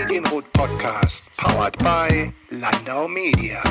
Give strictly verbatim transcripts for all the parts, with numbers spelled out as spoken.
Podcast, powered by Landau Media.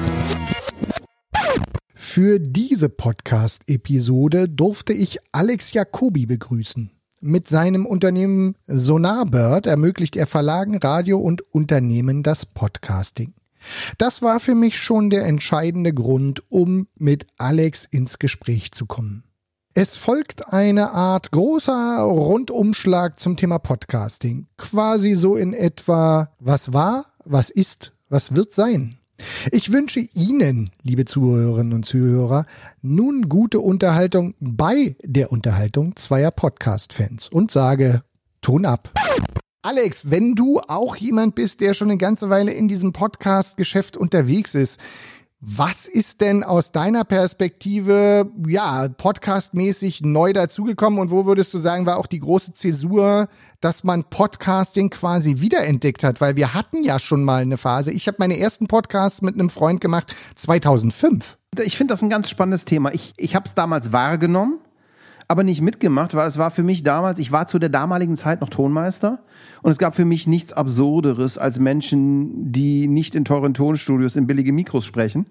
Für diese Podcast-Episode durfte ich Alex Jacobi begrüßen. Mit seinem Unternehmen Sonarbird ermöglicht er Verlagen, Radio und Unternehmen das Podcasting. Das war für mich schon der entscheidende Grund, um mit Alex ins Gespräch zu kommen. Es folgt eine Art großer Rundumschlag zum Thema Podcasting. Quasi so in etwa, was war, was ist, was wird sein. Ich wünsche Ihnen, liebe Zuhörerinnen und Zuhörer, nun gute Unterhaltung bei der Unterhaltung zweier Podcast-Fans und sage Ton ab. Alex, wenn du auch jemand bist, der schon eine ganze Weile in diesem Podcast-Geschäft unterwegs ist, was ist denn aus deiner Perspektive, ja, podcastmäßig neu dazugekommen und wo würdest du sagen, war auch die große Zäsur, dass man Podcasting quasi wiederentdeckt hat? Weil wir hatten ja schon mal eine Phase. Ich habe meine ersten Podcasts mit einem Freund gemacht, zweitausendfünf. Ich finde das ein ganz spannendes Thema. Ich, ich habe es damals wahrgenommen, aber nicht mitgemacht, weil es war für mich damals, ich war zu der damaligen Zeit noch Tonmeister und es gab für mich nichts Absurderes als Menschen, die nicht in teuren Tonstudios in billige Mikros sprechen.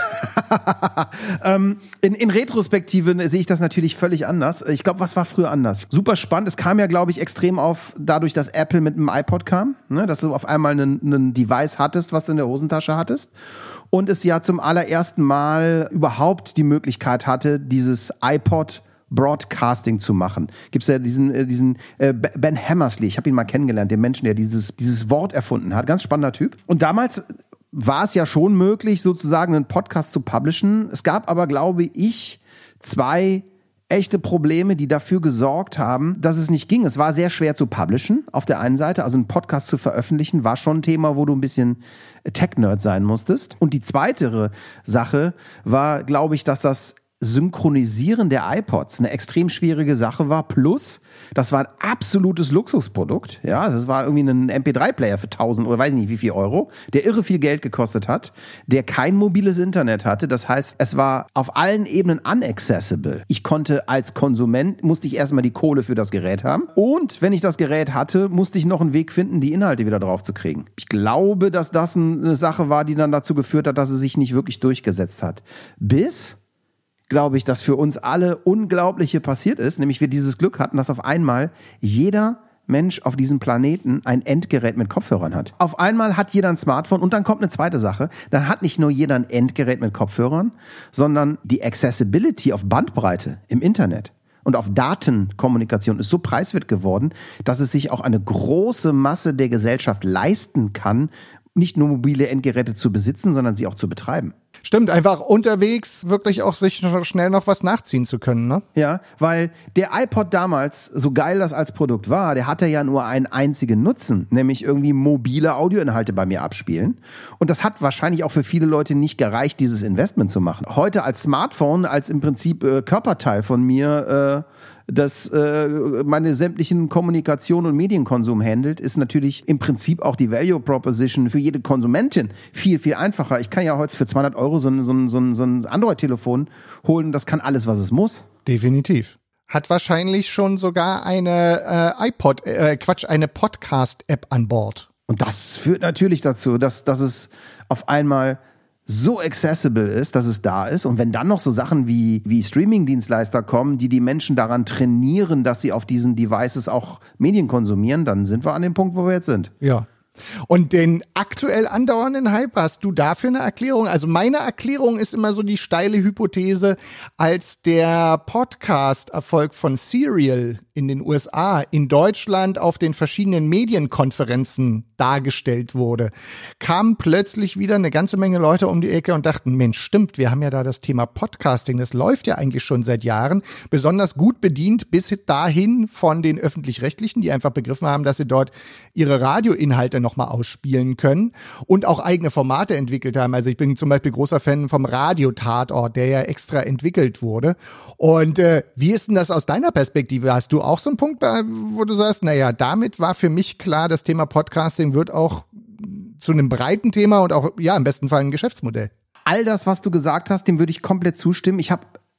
ähm, in, in Retrospektive sehe ich das natürlich völlig anders. Ich glaube, was war früher anders? Super spannend. Es kam ja, glaube ich, extrem auf, dadurch, dass Apple mit einem iPod kam, ne? Dass du auf einmal einen, einen Device hattest, was du in der Hosentasche hattest. Und es ja zum allerersten Mal überhaupt die Möglichkeit hatte, dieses iPod Broadcasting zu machen. Gibt's ja diesen äh, diesen äh, Ben Hammersley, ich habe ihn mal kennengelernt, den Menschen, der dieses dieses Wort erfunden hat. Ganz spannender Typ. Und damals war es ja schon möglich, sozusagen einen Podcast zu publishen. Es gab aber, glaube ich, zwei echte Probleme, die dafür gesorgt haben, dass es nicht ging. Es war sehr schwer zu publishen, auf der einen Seite. Also einen Podcast zu veröffentlichen, war schon ein Thema, wo du ein bisschen Tech-Nerd sein musstest. Und die zweite Sache war, glaube ich, dass das Synchronisieren der iPods eine extrem schwierige Sache war, plus das war ein absolutes Luxusprodukt, ja, das war irgendwie ein M P drei Player für tausend oder weiß ich nicht wie viel Euro, der irre viel Geld gekostet hat, der kein mobiles Internet hatte, das heißt, es war auf allen Ebenen unaccessible. Ich konnte als Konsument, musste ich erstmal die Kohle für das Gerät haben und wenn ich das Gerät hatte, musste ich noch einen Weg finden, die Inhalte wieder drauf zu kriegen. Ich glaube, dass das eine Sache war, die dann dazu geführt hat, dass es sich nicht wirklich durchgesetzt hat. Bis glaube ich, dass für uns alle Unglaubliche passiert ist, nämlich wir dieses Glück hatten, dass auf einmal jeder Mensch auf diesem Planeten ein Endgerät mit Kopfhörern hat. Auf einmal hat jeder ein Smartphone und dann kommt eine zweite Sache, dann hat nicht nur jeder ein Endgerät mit Kopfhörern, sondern die Accessibility auf Bandbreite im Internet und auf Datenkommunikation ist so preiswert geworden, dass es sich auch eine große Masse der Gesellschaft leisten kann, nicht nur mobile Endgeräte zu besitzen, sondern sie auch zu betreiben. Stimmt, einfach unterwegs wirklich auch sich schnell noch was nachziehen zu können, ne? Ja, weil der iPod damals, so geil das als Produkt war, der hatte ja nur einen einzigen Nutzen, nämlich irgendwie mobile Audioinhalte bei mir abspielen. Und das hat wahrscheinlich auch für viele Leute nicht gereicht, dieses Investment zu machen. Heute als Smartphone, als im Prinzip äh, Körperteil von mir, äh, das äh, meine sämtlichen Kommunikation und Medienkonsum handelt, ist natürlich im Prinzip auch die Value Proposition für jede Konsumentin viel, viel einfacher. Ich kann ja heute für zweihundert Euro so ein, so ein, so ein, so ein Android-Telefon holen, das kann alles, was es muss. Definitiv. Hat wahrscheinlich schon sogar eine äh, iPod, äh, Quatsch, eine Podcast-App an Bord. Und das führt natürlich dazu, dass, dass es auf einmal so accessible ist, dass es da ist. Und wenn dann noch so Sachen wie, wie Streaming-Dienstleister kommen, die die Menschen daran trainieren, dass sie auf diesen Devices auch Medien konsumieren, dann sind wir an dem Punkt, wo wir jetzt sind. Ja. Und den aktuell andauernden Hype, hast du dafür eine Erklärung? Also meine Erklärung ist immer so die steile Hypothese, als der Podcast-Erfolg von Serial in den U S A in Deutschland auf den verschiedenen Medienkonferenzen dargestellt wurde, kamen plötzlich wieder eine ganze Menge Leute um die Ecke und dachten, Mensch, stimmt, wir haben ja da das Thema Podcasting, das läuft ja eigentlich schon seit Jahren, besonders gut bedient bis dahin von den Öffentlich-Rechtlichen, die einfach begriffen haben, dass sie dort ihre Radioinhalte nochmal ausspielen können und auch eigene Formate entwickelt haben. Also ich bin zum Beispiel großer Fan vom Radio-Tatort, der ja extra entwickelt wurde. Und äh, wie ist denn das aus deiner Perspektive? Hast du auch so einen Punkt, wo du sagst, naja, damit war für mich klar, das Thema Podcasting wird auch zu einem breiten Thema und auch, ja, im besten Fall ein Geschäftsmodell. All das, was du gesagt hast, dem würde ich komplett zustimmen. Ich habe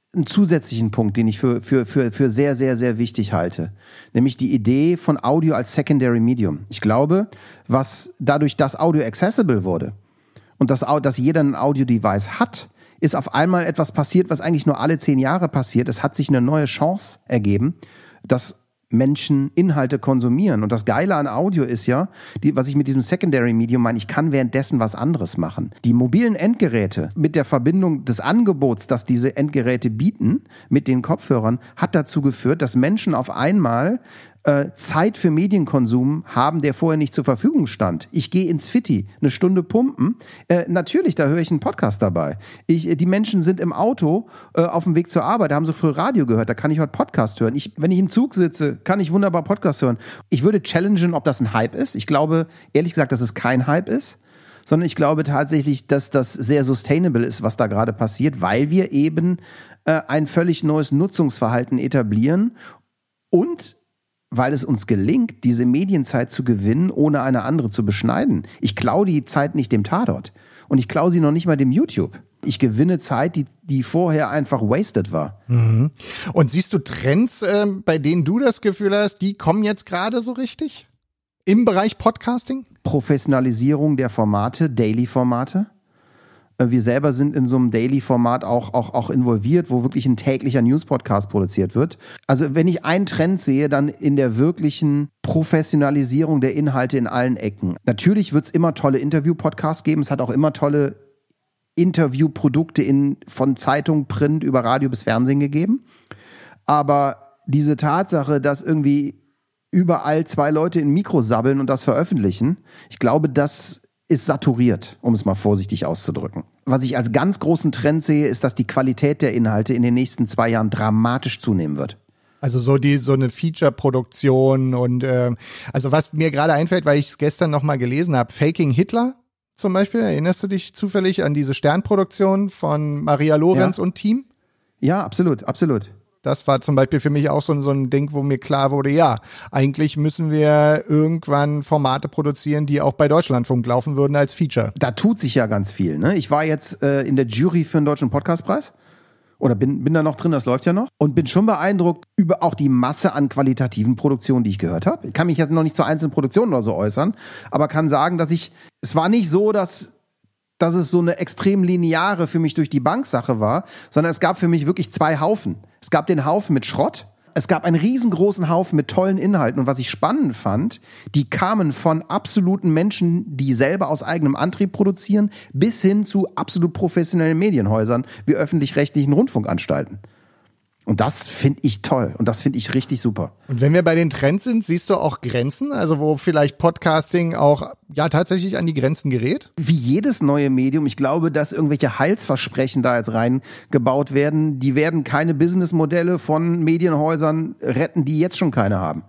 einen zusätzlichen Punkt, den ich für, für, für, für sehr, sehr, sehr wichtig halte. Nämlich die Idee von Audio als Secondary Medium. Ich glaube, was dadurch, dass Audio accessible wurde und dass, dass jeder ein Audio-Device hat, ist auf einmal etwas passiert, was eigentlich nur alle zehn Jahre passiert. Es hat sich eine neue Chance ergeben, dass Menschen Inhalte konsumieren. Und das Geile an Audio ist ja, die, was ich mit diesem Secondary Medium meine, ich kann währenddessen was anderes machen. Die mobilen Endgeräte mit der Verbindung des Angebots, das diese Endgeräte bieten, mit den Kopfhörern, hat dazu geführt, dass Menschen auf einmal äh, Zeit für Medienkonsum haben, der vorher nicht zur Verfügung stand. Ich gehe ins Fitti, eine Stunde pumpen. Äh, natürlich, da höre ich einen Podcast dabei. Ich, die Menschen sind im Auto äh, auf dem Weg zur Arbeit, da haben sie früher Radio gehört, da kann ich heute Podcast hören. Ich, wenn ich im Zug sitze, kann ich wunderbar Podcast hören. Ich würde challengen, ob das ein Hype ist. Ich glaube, ehrlich gesagt, dass es kein Hype ist, sondern ich glaube tatsächlich, dass das sehr sustainable ist, was da gerade passiert, weil wir eben äh, ein völlig neues Nutzungsverhalten etablieren und weil es uns gelingt, diese Medienzeit zu gewinnen, ohne eine andere zu beschneiden. Ich klaue die Zeit nicht dem Tatort und ich klaue sie noch nicht mal dem YouTube. Ich gewinne Zeit, die, die vorher einfach wasted war. Mhm. Und siehst du Trends, äh, bei denen du das Gefühl hast, die kommen jetzt gerade so richtig? Im Bereich Podcasting? Professionalisierung der Formate, Daily-Formate. Wir selber sind in so einem Daily-Format auch, auch, auch involviert, wo wirklich ein täglicher News-Podcast produziert wird. Also wenn ich einen Trend sehe, dann in der wirklichen Professionalisierung der Inhalte in allen Ecken. Natürlich wird es immer tolle Interview-Podcasts geben. Es hat auch immer tolle Interviewprodukte in, von Zeitung, Print über Radio bis Fernsehen gegeben. Aber diese Tatsache, dass irgendwie überall zwei Leute in Mikro sabbeln und das veröffentlichen, ich glaube, das ist saturiert, um es mal vorsichtig auszudrücken. Was ich als ganz großen Trend sehe, ist, dass die Qualität der Inhalte in den nächsten zwei Jahren dramatisch zunehmen wird. Also so die so eine Feature-Produktion und äh, also was mir gerade einfällt, weil ich es gestern noch mal gelesen habe, Faking Hitler zum Beispiel, erinnerst du dich zufällig an diese Sternproduktion von Maria Lorenz Ja. und Team? Ja, absolut, absolut. Das war zum Beispiel für mich auch so, so ein Ding, wo mir klar wurde, ja, eigentlich müssen wir irgendwann Formate produzieren, die auch bei Deutschlandfunk laufen würden als Feature. Da tut sich ja ganz viel. Ne? Ich war jetzt äh, in der Jury für den Deutschen Podcastpreis oder bin, bin da noch drin, das läuft ja noch und bin schon beeindruckt über auch die Masse an qualitativen Produktionen, die ich gehört habe. Ich kann mich jetzt noch nicht zu einzelnen Produktionen oder so äußern, aber kann sagen, dass ich, es war nicht so, dass dass es so eine extrem lineare für mich durch die Bank-Sache war, sondern es gab für mich wirklich zwei Haufen. Es gab den Haufen mit Schrott, es gab einen riesengroßen Haufen mit tollen Inhalten. Und was ich spannend fand, die kamen von absoluten Menschen, die selber aus eigenem Antrieb produzieren, bis hin zu absolut professionellen Medienhäusern wie öffentlich-rechtlichen Rundfunkanstalten. Und das finde ich toll und das finde ich richtig super. Und wenn wir bei den Trends sind, siehst du auch Grenzen, also wo vielleicht Podcasting auch ja tatsächlich an die Grenzen gerät? Wie jedes neue Medium, ich glaube, dass irgendwelche Heilsversprechen da jetzt reingebaut werden, die werden keine Businessmodelle von Medienhäusern retten, die jetzt schon keine haben.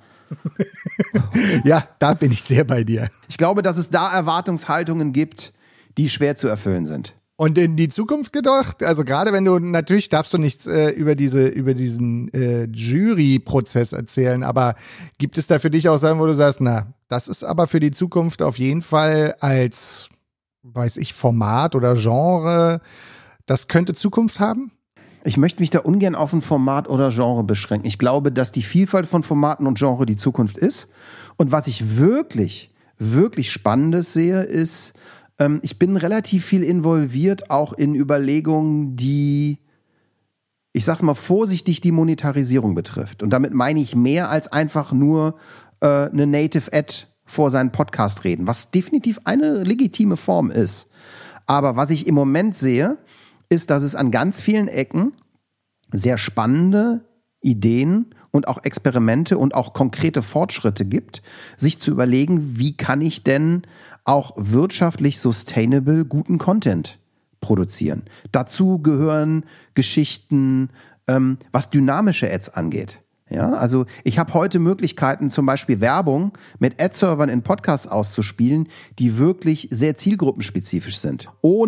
Ja, da bin ich sehr bei dir. Ich glaube, dass es da Erwartungshaltungen gibt, die schwer zu erfüllen sind. Und in die Zukunft gedacht, also gerade wenn du, natürlich darfst du nichts äh, über diese über diesen äh, Jury-Prozess erzählen, aber gibt es da für dich auch Sachen, wo du sagst, na, das ist aber für die Zukunft auf jeden Fall als, weiß ich, Format oder Genre, das könnte Zukunft haben? Ich möchte mich da ungern auf ein Format oder Genre beschränken. Ich glaube, dass die Vielfalt von Formaten und Genre die Zukunft ist. Und was ich wirklich, wirklich Spannendes sehe, ist, ich bin relativ viel involviert, auch in Überlegungen, die, ich sag's mal vorsichtig, die Monetarisierung betrifft. Und damit meine ich mehr als einfach nur äh, eine Native Ad vor seinen Podcast reden, was definitiv eine legitime Form ist. Aber was ich im Moment sehe, ist, dass es an ganz vielen Ecken sehr spannende Ideen und auch Experimente und auch konkrete Fortschritte gibt, sich zu überlegen, wie kann ich denn auch wirtschaftlich sustainable guten Content produzieren. Dazu gehören Geschichten, ähm, was dynamische Ads angeht. Ja, also ich habe heute Möglichkeiten, zum Beispiel Werbung mit Ad-Servern in Podcasts auszuspielen, die wirklich sehr zielgruppenspezifisch sind, ohne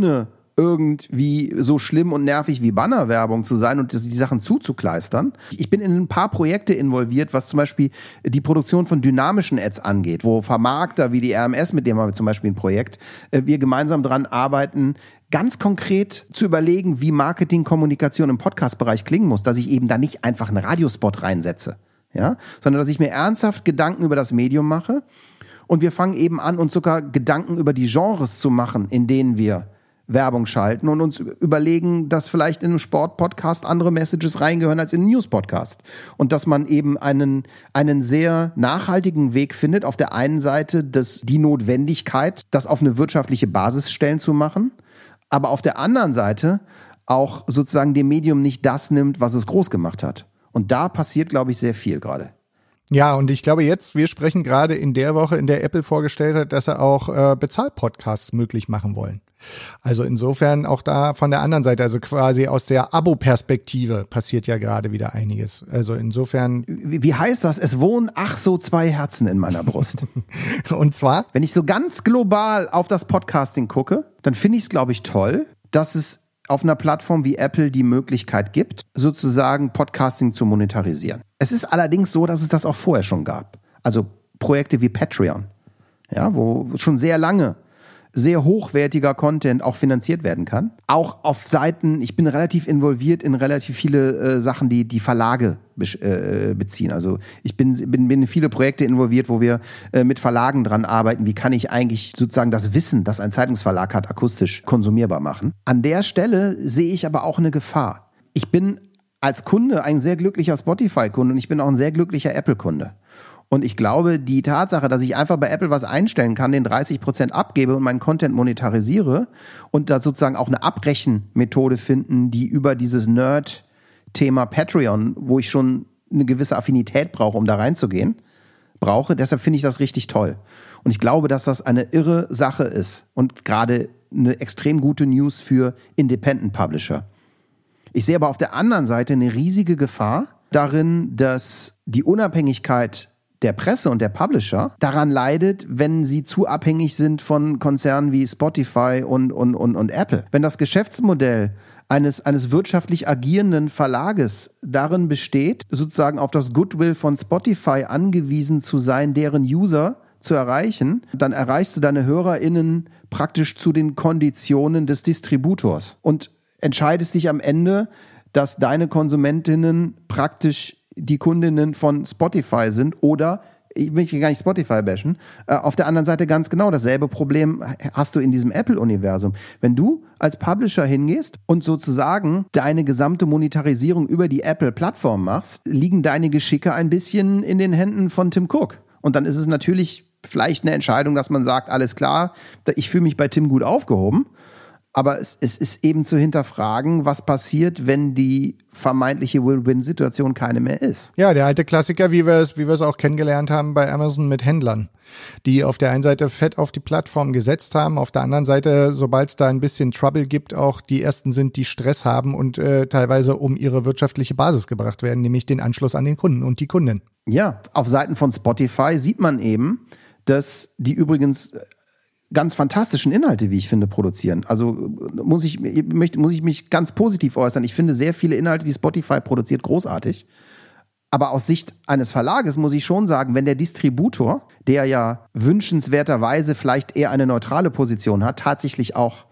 irgendwie so schlimm und nervig wie Bannerwerbung zu sein und die Sachen zuzukleistern. Ich bin in ein paar Projekte involviert, was zum Beispiel die Produktion von dynamischen Ads angeht, wo Vermarkter wie die R M S, mit dem haben wir zum Beispiel ein Projekt, wir gemeinsam dran arbeiten, ganz konkret zu überlegen, wie Marketingkommunikation im Podcast-Bereich klingen muss, dass ich eben da nicht einfach einen Radiospot reinsetze, ja, sondern dass ich mir ernsthaft Gedanken über das Medium mache und wir fangen eben an, uns sogar Gedanken über die Genres zu machen, in denen wir Werbung schalten und uns überlegen, dass vielleicht in einem Sport-Podcast andere Messages reingehören als in einem News-Podcast. Und dass man eben einen, einen sehr nachhaltigen Weg findet, auf der einen Seite das, die Notwendigkeit, das auf eine wirtschaftliche Basis stellen zu machen, aber auf der anderen Seite auch sozusagen dem Medium nicht das nimmt, was es groß gemacht hat. Und da passiert, glaube ich, sehr viel gerade. Ja, und ich glaube jetzt, wir sprechen gerade in der Woche, in der Apple vorgestellt hat, dass sie auch äh, Bezahl-Podcasts möglich machen wollen. Also insofern auch da von der anderen Seite, also quasi aus der Abo-Perspektive passiert ja gerade wieder einiges. Also insofern. Wie, wie heißt das? Es wohnen ach so zwei Herzen in meiner Brust. Und zwar? Wenn ich so ganz global auf das Podcasting gucke, dann finde ich es, glaube ich, toll, dass es auf einer Plattform wie Apple die Möglichkeit gibt, sozusagen Podcasting zu monetarisieren. Es ist allerdings so, dass es das auch vorher schon gab. Also Projekte wie Patreon, ja, wo schon sehr lange sehr hochwertiger Content auch finanziert werden kann. Auch auf Seiten, ich bin relativ involviert in relativ viele äh, Sachen, die die Verlage be- äh, beziehen. Also ich bin, bin, bin in viele Projekte involviert, wo wir äh, mit Verlagen dran arbeiten. Wie kann ich eigentlich sozusagen das Wissen, das ein Zeitungsverlag hat, akustisch konsumierbar machen? An der Stelle sehe ich aber auch eine Gefahr. Ich bin als Kunde ein sehr glücklicher Spotify-Kunde und ich bin auch ein sehr glücklicher Apple-Kunde. Und ich glaube, die Tatsache, dass ich einfach bei Apple was einstellen kann, den dreißig Prozent abgebe und meinen Content monetarisiere und da sozusagen auch eine Abrechenmethode finden, die über dieses Nerd-Thema Patreon, wo ich schon eine gewisse Affinität brauche, um da reinzugehen, brauche. Deshalb finde ich das richtig toll. Und ich glaube, dass das eine irre Sache ist und gerade eine extrem gute News für Independent Publisher. Ich sehe aber auf der anderen Seite eine riesige Gefahr darin, dass die Unabhängigkeit der Presse und der Publisher daran leidet, wenn sie zu abhängig sind von Konzernen wie Spotify und, und, und, und Apple. Wenn das Geschäftsmodell eines, eines wirtschaftlich agierenden Verlages darin besteht, sozusagen auf das Goodwill von Spotify angewiesen zu sein, deren User zu erreichen, dann erreichst du deine HörerInnen praktisch zu den Konditionen des Distributors und entscheidest dich am Ende, dass deine Konsumentinnen praktisch die Kundinnen von Spotify sind oder, ich will gar nicht Spotify bashen, äh, auf der anderen Seite ganz genau dasselbe Problem hast du in diesem Apple-Universum. Wenn du als Publisher hingehst und sozusagen deine gesamte Monetarisierung über die Apple-Plattform machst, liegen deine Geschicke ein bisschen in den Händen von Tim Cook. Und dann ist es natürlich vielleicht eine Entscheidung, dass man sagt, alles klar, ich fühle mich bei Tim gut aufgehoben. Aber es, es ist eben zu hinterfragen, was passiert, wenn die vermeintliche Win-Win-Situation keine mehr ist. Ja, der alte Klassiker, wie wir es, wie wir es auch kennengelernt haben bei Amazon mit Händlern, die auf der einen Seite fett auf die Plattform gesetzt haben, auf der anderen Seite, sobald es da ein bisschen Trouble gibt, auch die ersten sind, die Stress haben und äh, teilweise um ihre wirtschaftliche Basis gebracht werden, nämlich den Anschluss an den Kunden und die Kundin. Ja, auf Seiten von Spotify sieht man eben, dass die übrigens ganz fantastischen Inhalte, wie ich finde, produzieren. Also muss ich, möchte, muss ich mich ganz positiv äußern. Ich finde sehr viele Inhalte, die Spotify produziert, großartig. Aber aus Sicht eines Verlages muss ich schon sagen, wenn der Distributor, der ja wünschenswerterweise vielleicht eher eine neutrale Position hat, tatsächlich auch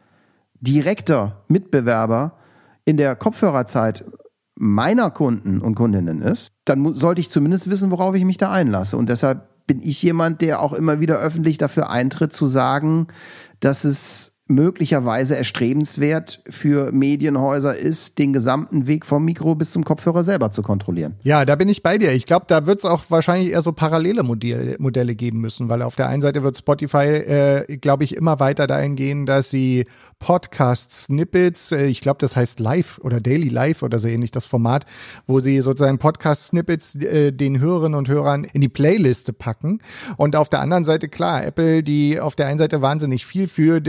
direkter Mitbewerber in der Kopfhörerzeit meiner Kunden und Kundinnen ist, dann mu- sollte ich zumindest wissen, worauf ich mich da einlasse. Und deshalb bin ich jemand, der auch immer wieder öffentlich dafür eintritt, zu sagen, dass es möglicherweise erstrebenswert für Medienhäuser ist, den gesamten Weg vom Mikro bis zum Kopfhörer selber zu kontrollieren. Ja, da bin ich bei dir. Ich glaube, da wird es auch wahrscheinlich eher so parallele Modelle, Modelle geben müssen, weil auf der einen Seite wird Spotify, äh, glaube ich, immer weiter dahin gehen, dass sie Podcast-Snippets, äh, ich glaube, das heißt Live oder Daily Live oder so ähnlich, das Format, wo sie sozusagen Podcast-Snippets äh, den Hörerinnen und Hörern in die Playliste packen. Und auf der anderen Seite, klar, Apple, die auf der einen Seite wahnsinnig viel für dieses Thema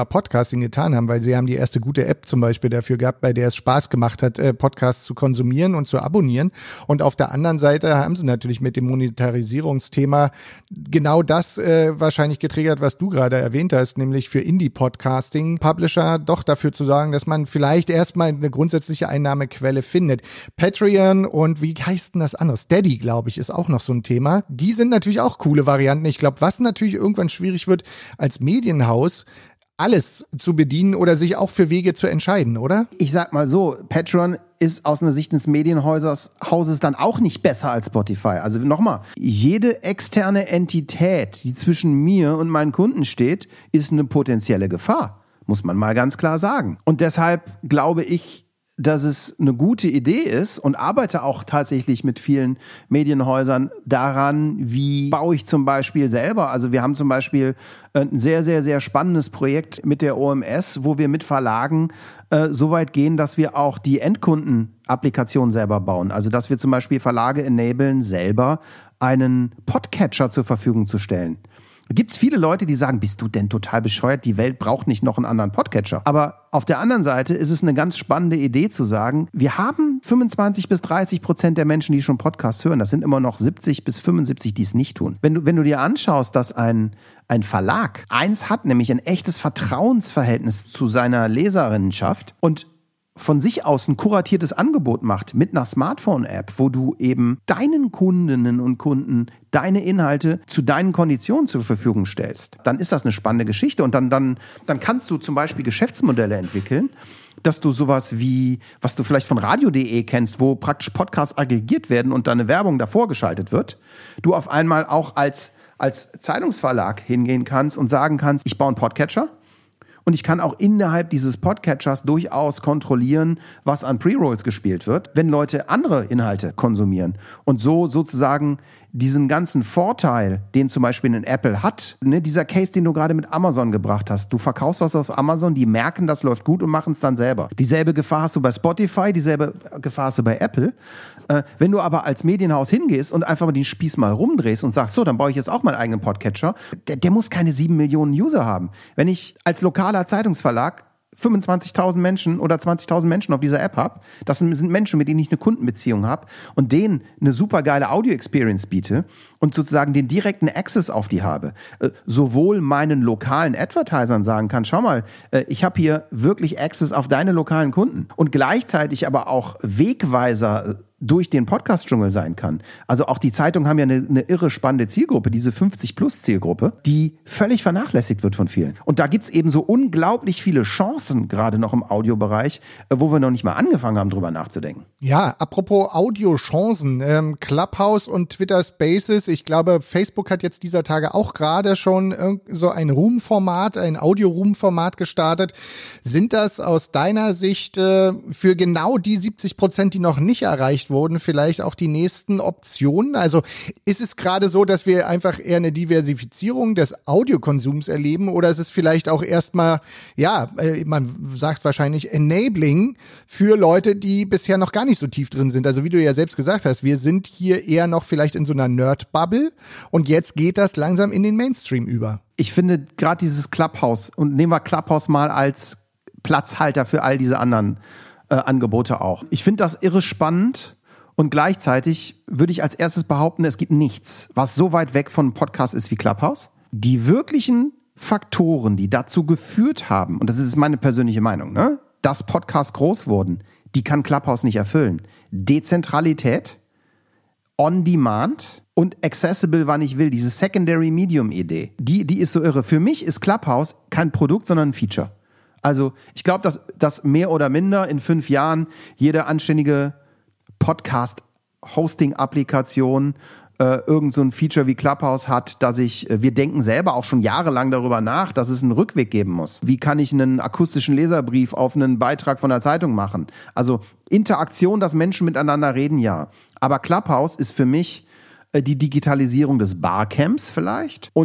Thema Podcasting getan haben, weil sie haben die erste gute App zum Beispiel dafür gehabt, bei der es Spaß gemacht hat, Podcasts zu konsumieren und zu abonnieren. Und auf der anderen Seite haben sie natürlich mit dem Monetarisierungsthema genau das äh, wahrscheinlich getriggert, was du gerade erwähnt hast, nämlich für Indie-Podcasting, Publisher doch dafür zu sorgen, dass man vielleicht erstmal eine grundsätzliche Einnahmequelle findet. Patreon und wie heißt denn das andere? Steady, glaube ich, ist auch noch so ein Thema. Die sind natürlich auch coole Varianten. Ich glaube, was natürlich irgendwann schwierig wird, als Medienhaus alles zu bedienen oder sich auch für Wege zu entscheiden, oder? Ich sag mal so, Patreon ist aus einer Sicht des Medienhauses Hauses dann auch nicht besser als Spotify. Also nochmal, jede externe Entität, die zwischen mir und meinen Kunden steht, ist eine potenzielle Gefahr, muss man mal ganz klar sagen. Und deshalb glaube ich, dass es eine gute Idee ist und arbeite auch tatsächlich mit vielen Medienhäusern daran, wie baue ich zum Beispiel selber. Also wir haben zum Beispiel ein sehr, sehr, sehr spannendes Projekt mit der O M S, wo wir mit Verlagen äh, so weit gehen, dass wir auch die Endkunden-Applikation selber bauen. Also dass wir zum Beispiel Verlage enablen, selber einen Podcatcher zur Verfügung zu stellen. Gibt es viele Leute, die sagen, bist du denn total bescheuert, die Welt braucht nicht noch einen anderen Podcatcher. Aber auf der anderen Seite ist es eine ganz spannende Idee zu sagen, wir haben fünfundzwanzig bis dreißig Prozent der Menschen, die schon Podcasts hören. Das sind immer noch siebzig bis fünfundsiebzig, die es nicht tun. Wenn du, wenn du dir anschaust, dass ein, ein Verlag eins hat, nämlich ein echtes Vertrauensverhältnis zu seiner Leserinnenschaft und von sich aus ein kuratiertes Angebot macht mit einer Smartphone-App, wo du eben deinen Kundinnen und Kunden deine Inhalte zu deinen Konditionen zur Verfügung stellst, dann ist das eine spannende Geschichte. Und dann, dann, dann kannst du zum Beispiel Geschäftsmodelle entwickeln, dass du sowas wie, was du vielleicht von radio punkt de kennst, wo praktisch Podcasts aggregiert werden und dann eine Werbung davor geschaltet wird, du auf einmal auch als, als Zeitungsverlag hingehen kannst und sagen kannst, ich baue einen Podcatcher. Und ich kann auch innerhalb dieses Podcatchers durchaus kontrollieren, was an Pre-Rolls gespielt wird, wenn Leute andere Inhalte konsumieren. Und so sozusagen diesen ganzen Vorteil, den zum Beispiel ein Apple hat, ne, dieser Case, den du gerade mit Amazon gebracht hast, du verkaufst was auf Amazon, die merken, das läuft gut und machen es dann selber. Dieselbe Gefahr hast du bei Spotify, dieselbe Gefahr hast du bei Apple. Äh, wenn du aber als Medienhaus hingehst und einfach mal den Spieß mal rumdrehst und sagst, so, dann baue ich jetzt auch meinen eigenen Podcatcher, der, der muss keine sieben Millionen User haben. Wenn ich als lokaler Zeitungsverlag fünfundzwanzigtausend Menschen oder zwanzigtausend Menschen auf dieser App habe, das sind, sind Menschen, mit denen ich eine Kundenbeziehung habe und denen eine super geile Audio-Experience biete und sozusagen den direkten Access auf die habe, äh, sowohl meinen lokalen Advertisern sagen kann, schau mal, äh, ich habe hier wirklich Access auf deine lokalen Kunden und gleichzeitig aber auch Wegweiser durch den Podcast-Dschungel sein kann. Also auch die Zeitungen haben ja eine, eine irre spannende Zielgruppe, diese fünfzig-Plus-Zielgruppe, die völlig vernachlässigt wird von vielen. Und da gibt's eben so unglaublich viele Chancen, gerade noch im Audiobereich, wo wir noch nicht mal angefangen haben, drüber nachzudenken. Ja, apropos Audiochancen, ähm, Clubhouse und Twitter Spaces, ich glaube, Facebook hat jetzt dieser Tage auch gerade schon so ein Room-Format, ein Audio-Room-Format gestartet. Sind das aus deiner Sicht äh, für genau die siebzig Prozent, die noch nicht erreicht wurden, vielleicht auch die nächsten Optionen? Also ist es gerade so, dass wir einfach eher eine Diversifizierung des Audiokonsums erleben oder ist es vielleicht auch erstmal, ja, man sagt wahrscheinlich enabling für Leute, die bisher noch gar nicht so tief drin sind? Also wie du ja selbst gesagt hast, wir sind hier eher noch vielleicht in so einer Nerd-Bubble und jetzt geht das langsam in den Mainstream über. Ich finde gerade dieses Clubhouse, und nehmen wir Clubhouse mal als Platzhalter für all diese anderen äh, Angebote auch. Ich finde das irre spannend. Und gleichzeitig würde ich als erstes behaupten, es gibt nichts, was so weit weg von Podcast ist wie Clubhouse. Die wirklichen Faktoren, die dazu geführt haben, und das ist meine persönliche Meinung, ne, dass Podcasts groß wurden, die kann Clubhouse nicht erfüllen. Dezentralität, On-Demand und accessible, wann ich will, diese Secondary-Medium-Idee, die, die ist so irre. Für mich ist Clubhouse kein Produkt, sondern ein Feature. Also ich glaube, dass, dass mehr oder minder in fünf Jahren jede anständige Podcast-Hosting-Applikation äh, irgend so ein Feature wie Clubhouse hat, dass ich, äh, wir denken selber auch schon jahrelang darüber nach, dass es einen Rückweg geben muss. Wie kann ich einen akustischen Leserbrief auf einen Beitrag von der Zeitung machen? Also Interaktion, dass Menschen miteinander reden, ja. Aber Clubhouse ist für mich äh, die Digitalisierung des Barcamps vielleicht und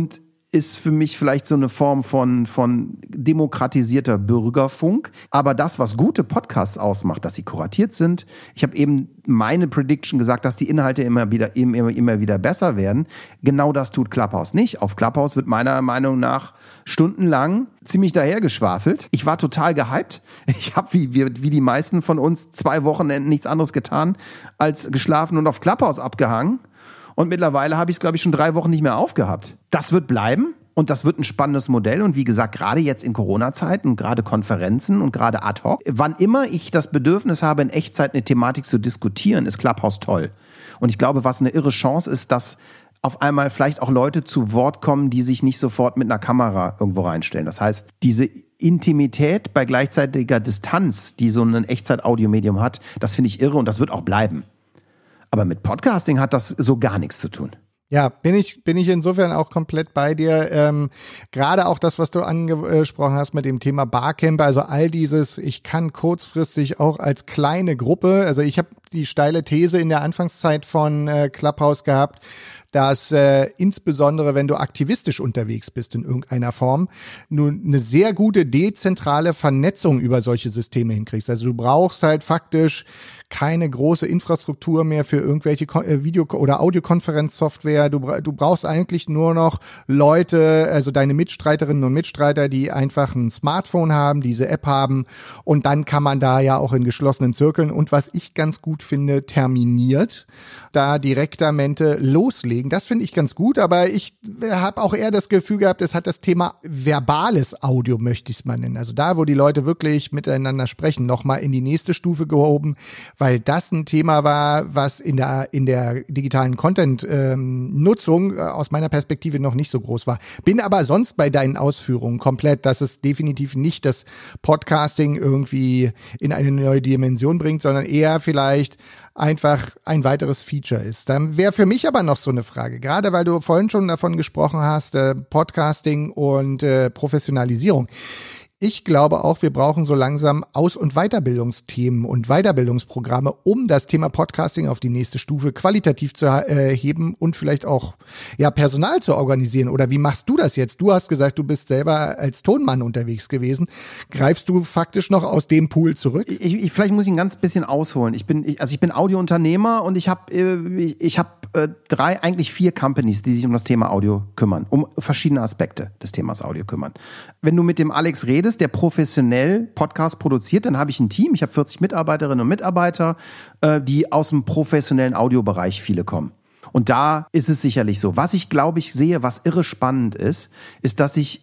ist für mich vielleicht so eine Form von, von demokratisierter Bürgerfunk. Aber das, was gute Podcasts ausmacht, dass sie kuratiert sind. Ich habe eben meine Prediction gesagt, dass die Inhalte immer wieder, immer, immer wieder besser werden. Genau das tut Clubhouse nicht. Auf Clubhouse wird meiner Meinung nach stundenlang ziemlich dahergeschwafelt. Ich war total gehypt. Ich habe, wie, wie, wie die meisten von uns, zwei Wochenenden nichts anderes getan, als geschlafen und auf Clubhouse abgehangen. Und mittlerweile habe ich es, glaube ich, schon drei Wochen nicht mehr aufgehabt. Das wird bleiben und das wird ein spannendes Modell. Und wie gesagt, gerade jetzt in Corona-Zeiten, gerade Konferenzen und gerade ad hoc, wann immer ich das Bedürfnis habe, in Echtzeit eine Thematik zu diskutieren, ist Clubhouse toll. Und ich glaube, was eine irre Chance ist, dass auf einmal vielleicht auch Leute zu Wort kommen, die sich nicht sofort mit einer Kamera irgendwo reinstellen. Das heißt, diese Intimität bei gleichzeitiger Distanz, die so ein Echtzeit-Audiomedium hat, das finde ich irre und das wird auch bleiben. Aber mit Podcasting hat das so gar nichts zu tun. Ja, bin ich, bin ich insofern auch komplett bei dir. Ähm, gerade auch das, was du angesprochen hast mit dem Thema Barcamp, also all dieses, ich kann kurzfristig auch als kleine Gruppe, also ich habe die steile These in der Anfangszeit von äh, Clubhouse gehabt, dass äh, insbesondere, wenn du aktivistisch unterwegs bist in irgendeiner Form, nun eine sehr gute dezentrale Vernetzung über solche Systeme hinkriegst. Also du brauchst halt faktisch keine große Infrastruktur mehr für irgendwelche Video- oder Audiokonferenzsoftware. Du, du brauchst eigentlich nur noch Leute, also deine Mitstreiterinnen und Mitstreiter, die einfach ein Smartphone haben, diese App haben und dann kann man da ja auch in geschlossenen Zirkeln und was ich ganz gut finde, terminiert, da Direktamente loslegen. Das finde ich ganz gut, aber ich habe auch eher das Gefühl gehabt, es hat das Thema verbales Audio, möchte ich es mal nennen. Also da, wo die Leute wirklich miteinander sprechen, nochmal in die nächste Stufe gehoben, weil das ein Thema war, was in der in der digitalen Content-Nutzung ähm, aus meiner Perspektive noch nicht so groß war. Bin aber sonst bei deinen Ausführungen komplett, dass es definitiv nicht das Podcasting irgendwie in eine neue Dimension bringt, sondern eher vielleicht einfach ein weiteres Feature ist. Dann wäre für mich aber noch so eine Frage, gerade weil du vorhin schon davon gesprochen hast, äh, Podcasting und äh, Professionalisierung. Ich glaube auch, wir brauchen so langsam Aus- und Weiterbildungsthemen und Weiterbildungsprogramme, um das Thema Podcasting auf die nächste Stufe qualitativ zu äh, heben und vielleicht auch ja Personal zu organisieren. Oder wie machst du das jetzt? Du hast gesagt, du bist selber als Tonmann unterwegs gewesen. Greifst du faktisch noch aus dem Pool zurück? Ich, ich, vielleicht muss ich ein ganz bisschen ausholen. Ich bin, ich, also ich bin Audiounternehmer und ich habe äh, ich habe äh, drei, eigentlich vier Companies, die sich um das Thema Audio kümmern, um verschiedene Aspekte des Themas Audio kümmern. Wenn du mit dem Alex redest, der professionell Podcast produziert, dann habe ich ein Team, ich habe vierzig Mitarbeiterinnen und Mitarbeiter, äh, die aus dem professionellen Audiobereich viele kommen. Und da ist es sicherlich so. Was ich, glaube ich, sehe, was irre spannend ist, ist, dass ich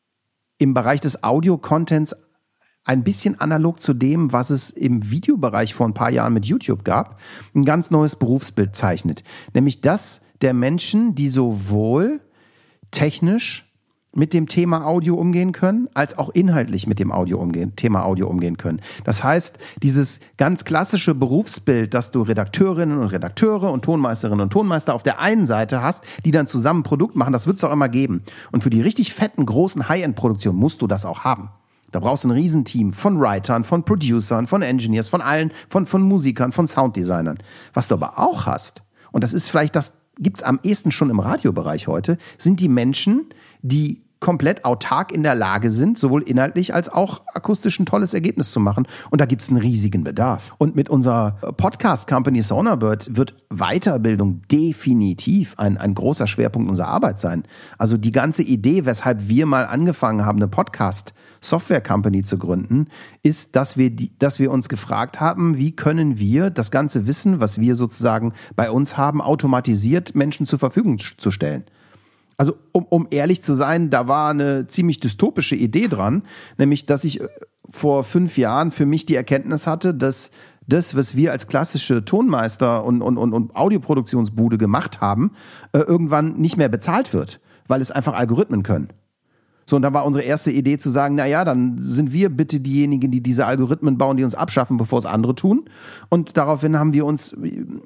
im Bereich des Audio-Contents ein bisschen analog zu dem, was es im Videobereich vor ein paar Jahren mit YouTube gab, ein ganz neues Berufsbild zeichnet. Nämlich das der Menschen, die sowohl technisch mit dem Thema Audio umgehen können, als auch inhaltlich mit dem Audio umgehen, Thema Audio umgehen können. Das heißt, dieses ganz klassische Berufsbild, dass du Redakteurinnen und Redakteure und Tonmeisterinnen und Tonmeister auf der einen Seite hast, die dann zusammen ein Produkt machen, das wird es auch immer geben. Und für die richtig fetten, großen High-End-Produktionen musst du das auch haben. Da brauchst du ein Riesenteam von Writern, von Producern, von Engineers, von allen, von, von Musikern, von Sounddesignern. Was du aber auch hast, und das ist vielleicht, das gibt's am ehesten schon im Radiobereich heute, sind die Menschen, die komplett autark in der Lage sind, sowohl inhaltlich als auch akustisch ein tolles Ergebnis zu machen. Und da gibt es einen riesigen Bedarf. Und mit unserer Podcast-Company Sonarbird wird Weiterbildung definitiv ein, ein großer Schwerpunkt unserer Arbeit sein. Also die ganze Idee, weshalb wir mal angefangen haben, eine Podcast-Software-Company zu gründen, ist, dass wir, die, dass wir uns gefragt haben, wie können wir das ganze Wissen, was wir sozusagen bei uns haben, automatisiert Menschen zur Verfügung zu stellen. Also um, um ehrlich zu sein, da war eine ziemlich dystopische Idee dran, nämlich dass ich vor fünf Jahren für mich die Erkenntnis hatte, dass das, was wir als klassische Tonmeister und, und, und, und Audioproduktionsbude gemacht haben, äh, irgendwann nicht mehr bezahlt wird, weil es einfach Algorithmen können. So, und da war unsere erste Idee zu sagen, na ja, dann sind wir bitte diejenigen, die diese Algorithmen bauen, die uns abschaffen, bevor es andere tun. Und daraufhin haben wir uns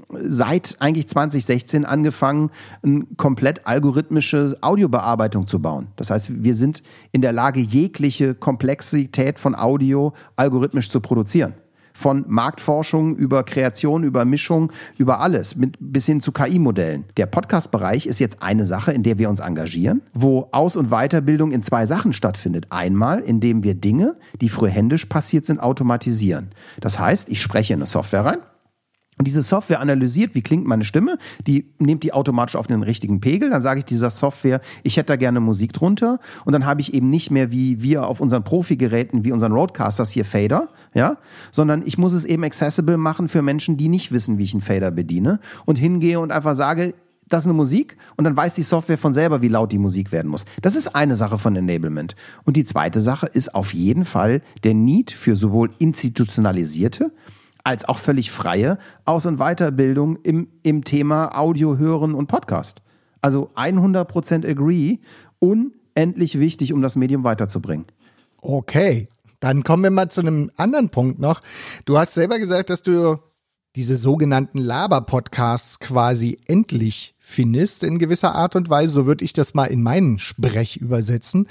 seit eigentlich zwanzig sechzehn angefangen, eine komplett algorithmische Audiobearbeitung zu bauen. Das heißt, wir sind in der Lage, jegliche Komplexität von Audio algorithmisch zu produzieren. Von Marktforschung über Kreation, über Mischung, über alles, mit, bis hin zu K I-Modellen. Der Podcast-Bereich ist jetzt eine Sache, in der wir uns engagieren, wo Aus- und Weiterbildung in zwei Sachen stattfindet. Einmal, indem wir Dinge, die früher händisch passiert sind, automatisieren. Das heißt, ich spreche in eine Software rein. Und diese Software analysiert, wie klingt meine Stimme, die nimmt die automatisch auf den richtigen Pegel. Dann sage ich dieser Software, ich hätte da gerne Musik drunter. Und dann habe ich eben nicht mehr wie wir auf unseren Profi-Geräten, wie unseren Roadcasters hier Fader, ja, sondern ich muss es eben accessible machen für Menschen, die nicht wissen, wie ich einen Fader bediene. Und hingehe und einfach sage, das ist eine Musik, und dann weiß die Software von selber, wie laut die Musik werden muss. Das ist eine Sache von Enablement. Und die zweite Sache ist auf jeden Fall der Need für sowohl institutionalisierte als auch völlig freie Aus- und Weiterbildung im, im Thema Audio, Hören und Podcast. Also hundert Prozent agree, unendlich wichtig, um das Medium weiterzubringen. Okay, dann kommen wir mal zu einem anderen Punkt noch. Du hast selber gesagt, dass du diese sogenannten Laber-Podcasts quasi endlich findest, in gewisser Art und Weise. So würde ich das mal in meinen Sprech übersetzen.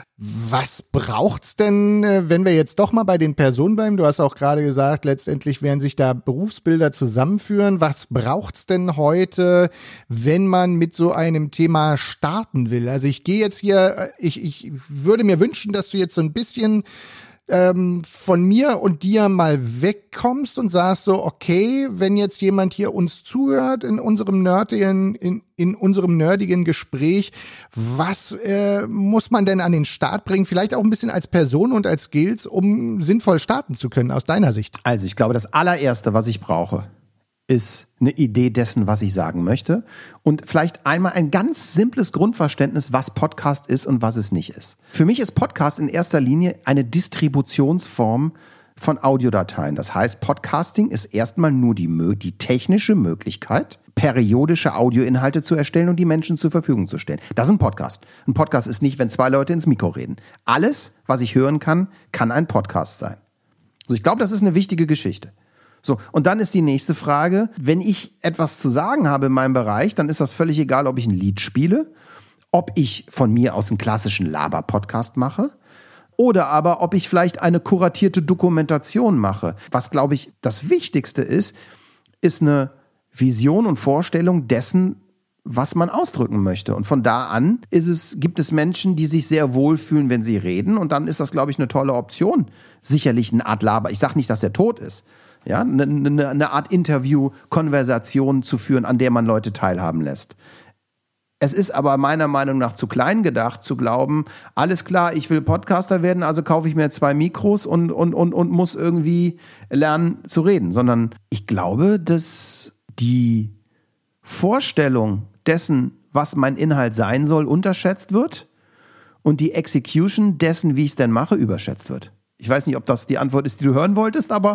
Was braucht's denn, wenn wir jetzt doch mal bei den Personen bleiben? Du hast auch gerade gesagt, letztendlich werden sich da Berufsbilder zusammenführen. Was braucht's denn heute, wenn man mit so einem Thema starten will? Also ich gehe jetzt hier, ich, ich würde mir wünschen, dass du jetzt so ein bisschen ähm, von mir und dir mal wegkommst und sagst so, okay, wenn jetzt jemand hier uns zuhört in unserem nerdigen, in, in unserem nerdigen Gespräch, was äh, muss man denn an den Start bringen? Vielleicht auch ein bisschen als Person und als Skills, um sinnvoll starten zu können, aus deiner Sicht. Also ich glaube, das allererste, was ich brauche, ist eine Idee dessen, was ich sagen möchte, und vielleicht einmal ein ganz simples Grundverständnis, was Podcast ist und was es nicht ist. Für mich ist Podcast in erster Linie eine Distributionsform von Audiodateien. Das heißt, Podcasting ist erstmal nur die, die technische Möglichkeit, periodische Audioinhalte zu erstellen und die Menschen zur Verfügung zu stellen. Das ist ein Podcast. Ein Podcast ist nicht, wenn zwei Leute ins Mikro reden. Alles, was ich hören kann, kann ein Podcast sein. Also ich glaube, das ist eine wichtige Geschichte. So, und dann ist die nächste Frage, wenn ich etwas zu sagen habe in meinem Bereich, dann ist das völlig egal, ob ich ein Lied spiele, ob ich von mir aus einen klassischen Laber-Podcast mache oder aber ob ich vielleicht eine kuratierte Dokumentation mache. Was, glaube ich, das Wichtigste ist, ist eine Vision und Vorstellung dessen, was man ausdrücken möchte. Und von da an ist es, gibt es Menschen, die sich sehr wohlfühlen, wenn sie reden, und dann ist das, glaube ich, eine tolle Option. Sicherlich eine Art Laber. Ich sage nicht, dass er tot ist. Ja, eine, eine, eine Art Interview, Konversation zu führen, an der man Leute teilhaben lässt. Es ist aber meiner Meinung nach zu klein gedacht, zu glauben, alles klar, ich will Podcaster werden, also kaufe ich mir zwei Mikros und, und, und, und muss irgendwie lernen zu reden. Sondern ich glaube, dass die Vorstellung dessen, was mein Inhalt sein soll, unterschätzt wird und die Execution dessen, wie ich es denn mache, überschätzt wird. Ich weiß nicht, ob das die Antwort ist, die du hören wolltest, aber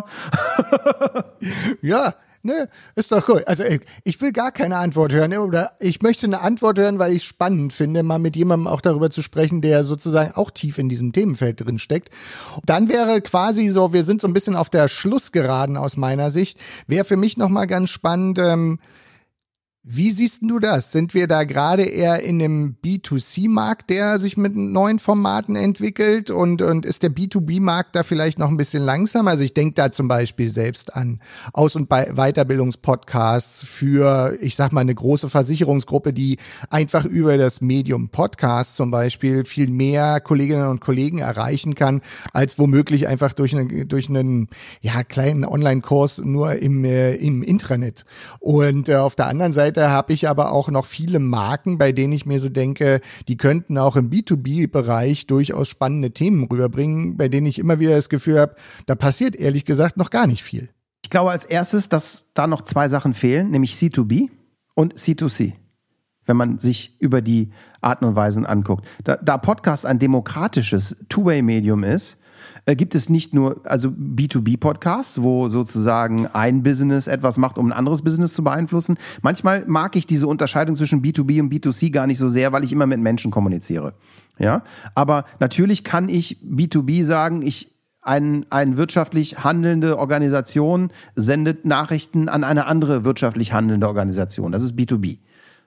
ja, ne, ist doch cool. Also ich will gar keine Antwort hören, oder ich möchte eine Antwort hören, weil ich es spannend finde, mal mit jemandem auch darüber zu sprechen, der sozusagen auch tief in diesem Themenfeld drin steckt. Dann wäre quasi so, wir sind so ein bisschen auf der Schlussgeraden aus meiner Sicht, wäre für mich nochmal ganz spannend, ähm, wie siehst du das? Sind wir da gerade eher in einem B zwei C-Markt, der sich mit neuen Formaten entwickelt, und, und ist der B zwei B-Markt da vielleicht noch ein bisschen langsam? Also ich denke da zum Beispiel selbst an Aus- und Be- Weiterbildungspodcasts für, ich sag mal, eine große Versicherungsgruppe, die einfach über das Medium Podcast zum Beispiel viel mehr Kolleginnen und Kollegen erreichen kann, als womöglich einfach durch, eine, durch einen ja, kleinen Online-Kurs nur im, äh, im Intranet. Und äh, auf der anderen Seite habe ich aber auch noch viele Marken, bei denen ich mir so denke, die könnten auch im B zwei B-Bereich durchaus spannende Themen rüberbringen, bei denen ich immer wieder das Gefühl habe, da passiert ehrlich gesagt noch gar nicht viel. Ich glaube als erstes, dass da noch zwei Sachen fehlen, nämlich C zwei B und C zwei C, wenn man sich über die Arten und Weisen anguckt. Da, da Podcast ein demokratisches Two-Way-Medium ist, gibt es nicht nur also B zwei B-Podcasts, wo sozusagen ein Business etwas macht, um ein anderes Business zu beeinflussen. Manchmal mag ich diese Unterscheidung zwischen B zwei B und B zwei C gar nicht so sehr, weil ich immer mit Menschen kommuniziere. Ja, aber natürlich kann ich B zwei B sagen, ich ein, eine wirtschaftlich handelnde Organisation sendet Nachrichten an eine andere wirtschaftlich handelnde Organisation. Das ist B zwei B.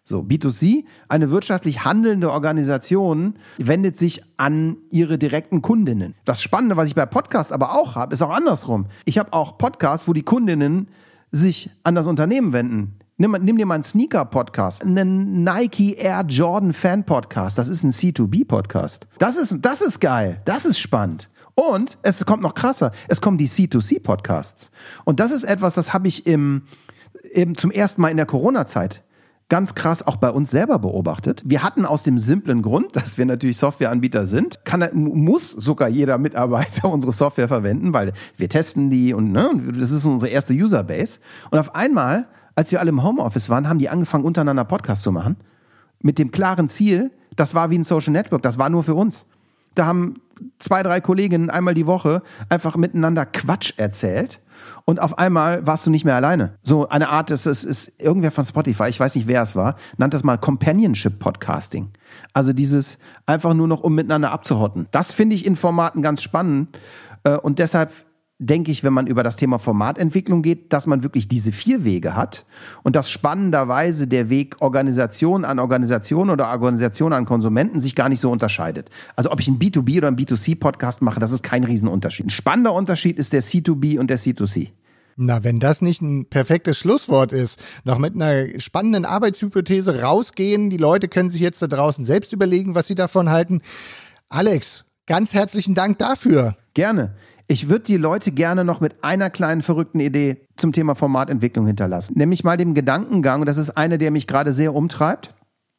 So, B zwei C, eine wirtschaftlich handelnde Organisation, wendet sich an ihre direkten Kundinnen. Das Spannende, was ich bei Podcasts aber auch habe, ist auch andersrum. Ich habe auch Podcasts, wo die Kundinnen sich an das Unternehmen wenden. Nimm, nimm dir mal einen Sneaker-Podcast, einen Nike Air Jordan Fan-Podcast. Das ist ein C zwei B-Podcast. Das ist, das ist geil. Das ist spannend. Und es kommt noch krasser. Es kommen die C zwei C-Podcasts. Und das ist etwas, das habe ich im, eben zum ersten Mal in der Corona-Zeit ganz krass auch bei uns selber beobachtet. Wir hatten aus dem simplen Grund, dass wir natürlich Softwareanbieter sind, kann, muss sogar jeder Mitarbeiter unsere Software verwenden, weil wir testen die und ne, das ist unsere erste Userbase. Und auf einmal, als wir alle im Homeoffice waren, haben die angefangen, untereinander Podcasts zu machen. Mit dem klaren Ziel, das war wie ein Social Network, das war nur für uns. Da haben zwei, drei Kolleginnen einmal die Woche einfach miteinander Quatsch erzählt. Und auf einmal warst du nicht mehr alleine. So eine Art, es ist, ist irgendwer von Spotify, ich weiß nicht, wer es war, nannte das mal Companionship Podcasting. Also dieses einfach nur noch, um miteinander abzuhotten. Das finde ich in Formaten ganz spannend. Und deshalb denke ich, wenn man über das Thema Formatentwicklung geht, dass man wirklich diese vier Wege hat und dass spannenderweise der Weg Organisation an Organisation oder Organisation an Konsumenten sich gar nicht so unterscheidet. Also ob ich einen B zwei B oder einen B zwei C Podcast mache, das ist kein Riesenunterschied. Ein spannender Unterschied ist der C zwei B und der C zwei C. Na, wenn das nicht ein perfektes Schlusswort ist, noch mit einer spannenden Arbeitshypothese rausgehen, die Leute können sich jetzt da draußen selbst überlegen, was sie davon halten. Alex, ganz herzlichen Dank dafür. Gerne. Ich würde die Leute gerne noch mit einer kleinen verrückten Idee zum Thema Formatentwicklung hinterlassen. Nämlich mal dem Gedankengang, und das ist eine, der mich gerade sehr umtreibt,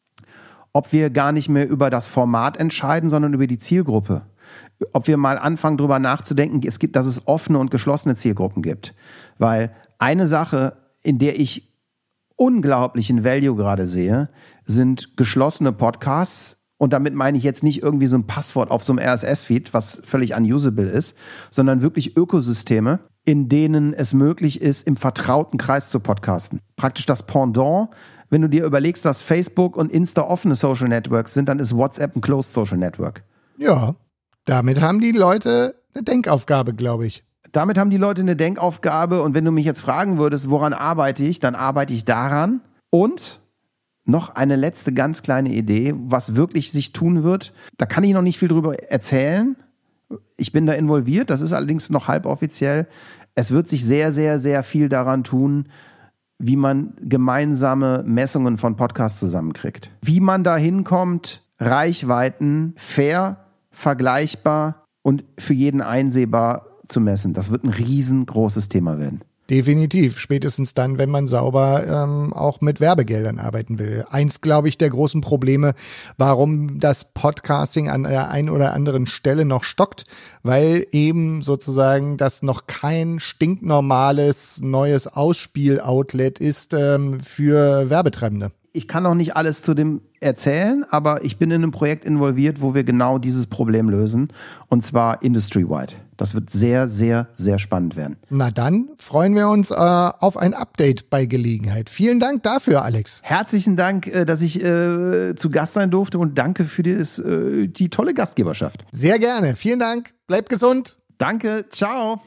ob wir gar nicht mehr über das Format entscheiden, sondern über die Zielgruppe. Ob wir mal anfangen, darüber nachzudenken, es gibt, dass es offene und geschlossene Zielgruppen gibt. Weil eine Sache, in der ich unglaublichen Value gerade sehe, sind geschlossene Podcasts. Und damit meine ich jetzt nicht irgendwie so ein Passwort auf so einem R S S-Feed, was völlig unusable ist, sondern wirklich Ökosysteme, in denen es möglich ist, im vertrauten Kreis zu podcasten. Praktisch das Pendant. Wenn du dir überlegst, dass Facebook und Insta offene Social Networks sind, dann ist WhatsApp ein Closed Social Network. Ja, damit haben die Leute eine Denkaufgabe, glaube ich. Damit haben die Leute eine Denkaufgabe. Und wenn du mich jetzt fragen würdest, woran arbeite ich, dann arbeite ich daran. Und noch eine letzte ganz kleine Idee, was wirklich sich tun wird. Da kann ich noch nicht viel drüber erzählen. Ich bin da involviert, das ist allerdings noch halboffiziell. Es wird sich sehr, sehr, sehr viel daran tun, wie man gemeinsame Messungen von Podcasts zusammenkriegt. Wie man da hinkommt, Reichweiten fair, vergleichbar und für jeden einsehbar zu messen. Das wird ein riesengroßes Thema werden. Definitiv, spätestens dann, wenn man sauber ähm, auch mit Werbegeldern arbeiten will. Eins, glaube ich, der großen Probleme, warum das Podcasting an der einen oder anderen Stelle noch stockt, weil eben sozusagen das noch kein stinknormales neues Ausspiel-Outlet ist ähm, für Werbetreibende. Ich kann noch nicht alles zu dem erzählen, aber ich bin in einem Projekt involviert, wo wir genau dieses Problem lösen, und zwar industry-wide. Das wird sehr, sehr, sehr spannend werden. Na dann freuen wir uns äh, auf ein Update bei Gelegenheit. Vielen Dank dafür, Alex. Herzlichen Dank, äh, dass ich äh, zu Gast sein durfte, und danke für das, äh, die tolle Gastgeberschaft. Sehr gerne. Vielen Dank. Bleibt gesund. Danke. Ciao.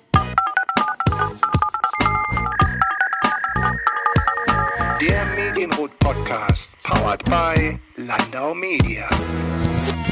Der Medienrot Podcast, powered by Landau Media.